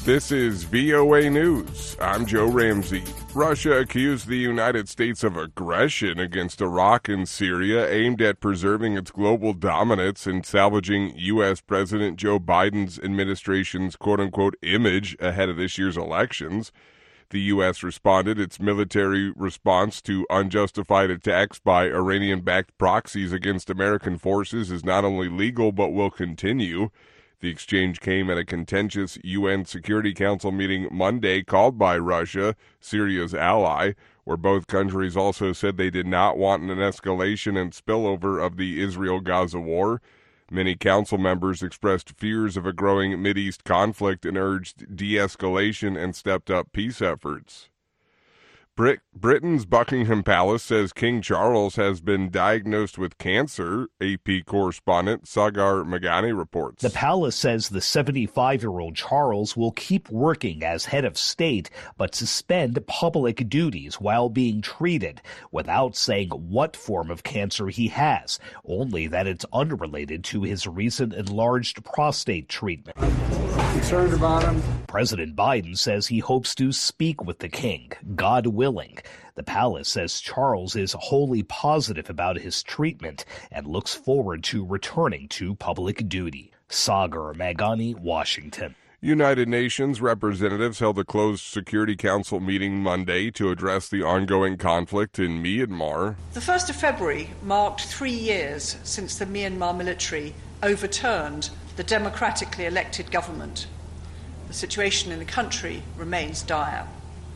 This is VOA News. I'm Joe Ramsey. Russia accused the United States of aggression against Iraq and Syria, aimed at preserving its global dominance and salvaging U.S. President Joe Biden's administration's quote-unquote image ahead of this year's elections. The U.S. responded its military response to unjustified attacks by Iranian-backed proxies against American forces is not only legal but will continue. The exchange came at a contentious UN Security Council meeting Monday called by Russia, Syria's ally, where both countries also said they did not want an escalation and spillover of the Israel-Gaza war. Many council members expressed fears of a growing Mideast conflict and urged de-escalation and stepped up peace efforts. Britain's Buckingham Palace says King Charles has been diagnosed with cancer, AP correspondent Sagar Meghani reports. The palace says the 75-year-old Charles will keep working as head of state, but suspend public duties while being treated, without saying what form of cancer he has, only that it's unrelated to his recent enlarged prostate treatment. Concerned about him. President Biden says he hopes to speak with the king, God willing. The palace says Charles is wholly positive about his treatment and looks forward to returning to public duty. Sagar Meghani, Washington. United Nations representatives held a closed Security Council meeting Monday to address the ongoing conflict in Myanmar. The 1st of February marked 3 years since the Myanmar military overturned the democratically elected government. The situation in the country remains dire.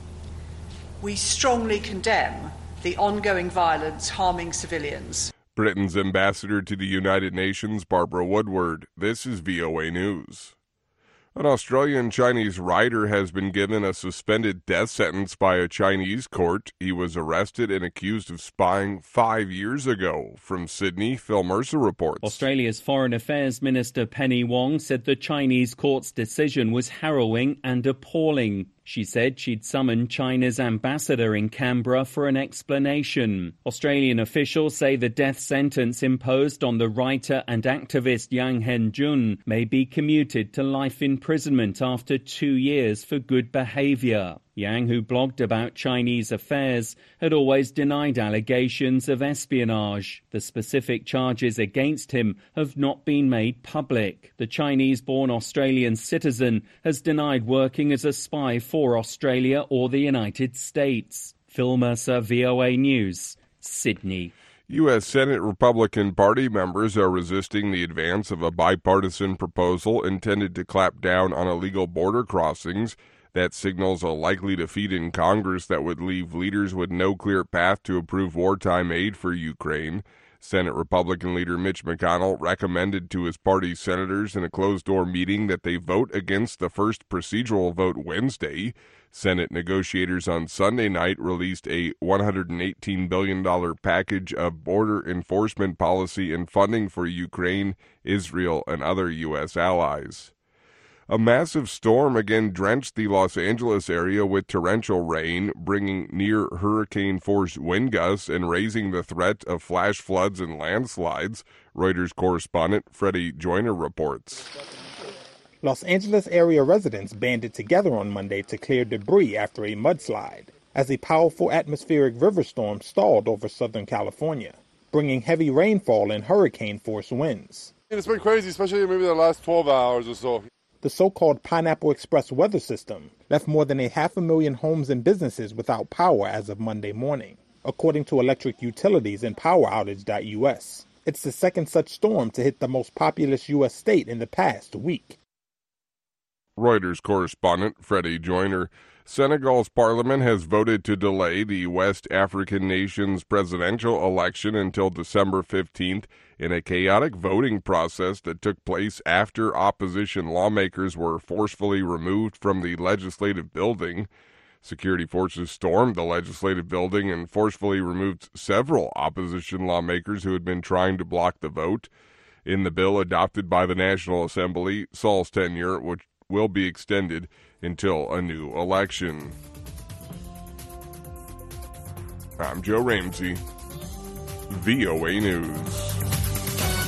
We strongly condemn the ongoing violence harming civilians. Britain's ambassador to the United Nations, Barbara Woodward. This is VOA News. An Australian-Chinese writer has been given a suspended death sentence by a Chinese court. He was arrested and accused of spying 5 years ago. From Sydney, Phil Mercer reports. Australia's Foreign Affairs Minister Penny Wong said the Chinese court's decision was harrowing and appalling. She said she'd summoned China's ambassador in Canberra for an explanation. Australian officials say the death sentence imposed on the writer and activist Yang Hengjun may be commuted to life imprisonment after 2 years for good behaviour. Yang, who blogged about Chinese affairs, had always denied allegations of espionage. The specific charges against him have not been made public. The Chinese-born Australian citizen has denied working as a spy for Australia or the United States. Phil Mercer, VOA News, Sydney. U.S. Senate Republican Party members are resisting the advance of a bipartisan proposal intended to clamp down on illegal border crossings. That signals a likely defeat in Congress that would leave leaders with no clear path to approve wartime aid for Ukraine. Senate Republican leader Mitch McConnell recommended to his party's senators in a closed-door meeting that they vote against the first procedural vote Wednesday. Senate negotiators on Sunday night released a $118 billion package of border enforcement policy and funding for Ukraine, Israel, and other U.S. allies. A massive storm again drenched the Los Angeles area with torrential rain, bringing near hurricane-force wind gusts and raising the threat of flash floods and landslides. Reuters correspondent Freddie Joyner reports. Los Angeles area residents banded together on Monday to clear debris after a mudslide, as a powerful atmospheric river storm stalled over Southern California, bringing heavy rainfall and hurricane-force winds. It's been crazy, especially maybe the last 12 hours or so. The so-called Pineapple Express weather system left more than 500,000 homes and businesses without power as of Monday morning, according to electric utilities and PowerOutage.us. It's the second such storm to hit the most populous U.S. state in the past week. Reuters correspondent Freddie Joyner. Senegal's parliament has voted to delay the West African nation's presidential election until December 15th in a chaotic voting process that took place after opposition lawmakers were forcefully removed from the legislative building. Security forces stormed the legislative building and forcefully removed several opposition lawmakers who had been trying to block the vote. In the bill adopted by the National Assembly, Sall's tenure, which will be extended until a new election. I'm Joe Ramsey, VOA News.